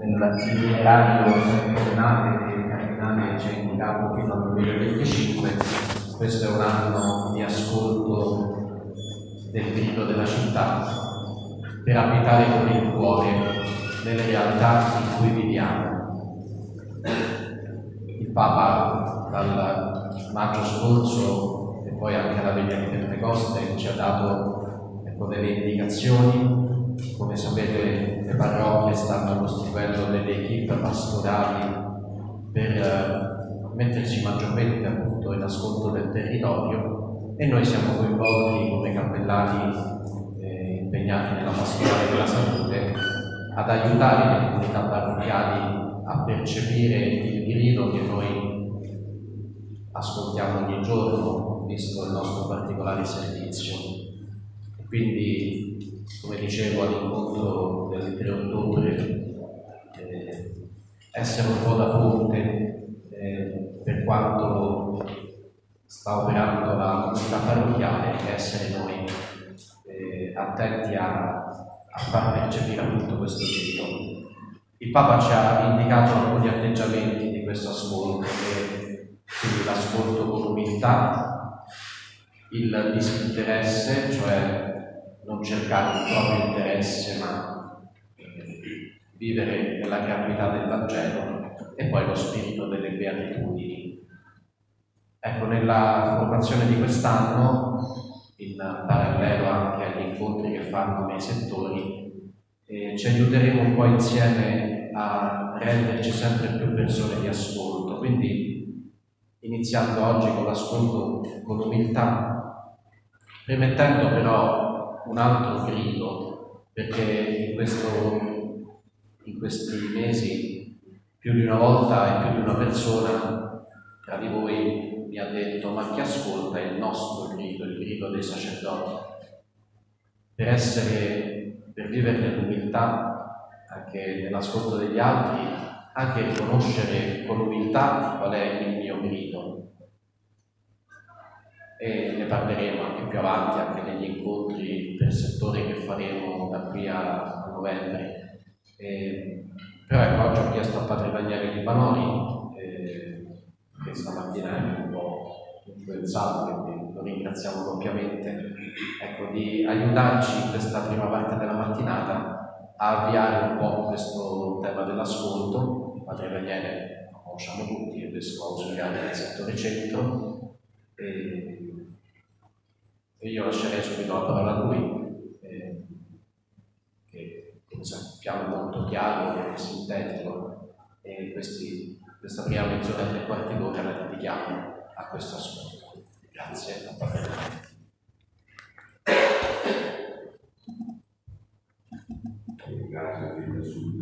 nell'itinerario settimanale e cardinale che ci è indicato fino al 2025. Questo è un anno di ascolto del grido della città per abitare con il cuore nelle realtà in cui viviamo. Il Papa dal maggio scorso e poi anche alla Veglia di Pentecoste ci ha dato delle indicazioni. Come sapete, le parrocchie stanno costruendo delle equipe pastorali per mettersi maggiormente appunto in ascolto del territorio, e noi siamo coinvolti come cappellani impegnati nella pastorale della salute ad aiutare le comunità parrocchiali a percepire il grido che noi ascoltiamo ogni giorno, visto il nostro particolare servizio. Quindi, come dicevo all'incontro del 3 ottobre, essere un po' da ponte per quanto sta operando la comunità parrocchiale, e essere noi attenti a far percepire appunto questo grido. Il Papa ci ha indicato alcuni atteggiamenti di questo ascolto, quindi l'ascolto con umiltà, il disinteresse, cioè non cercare il proprio interesse ma vivere nella gratuità del Vangelo, e poi lo spirito delle beatitudini. Ecco, nella formazione di quest'anno, in parallelo anche agli incontri che fanno nei settori, ci aiuteremo un po' insieme a renderci sempre più persone di ascolto, quindi iniziando oggi con l'ascolto con umiltà, rimettendo però un altro grido, perché in questi mesi più di una volta e più di una persona tra di voi mi ha detto: ma chi ascolta il nostro grido, il grido dei sacerdoti? Per vivere nell'umiltà, anche nell'ascolto degli altri, anche riconoscere con umiltà qual è il mio grido. E ne parleremo anche più avanti, anche negli incontri per settore che faremo da qui a novembre. Però ecco, oggi ho chiesto a Padre Daniele Libanori, che stamattina è un po' influenzato, quindi lo ringraziamo doppiamente, ecco, di aiutarci in questa prima parte della mattinata a avviare un po' questo tema dell'ascolto. Il Padre Daniele lo conosciamo tutti, è vescovo ausiliare del settore centro, e io lascerei subito la parola a lui, che come sappiamo è molto chiaro e sintetico, e questa prima mezz'ora e 3/4 d'ora la dedichiamo a questo ascolto. Grazie a Padre Daniele. Grazie a te.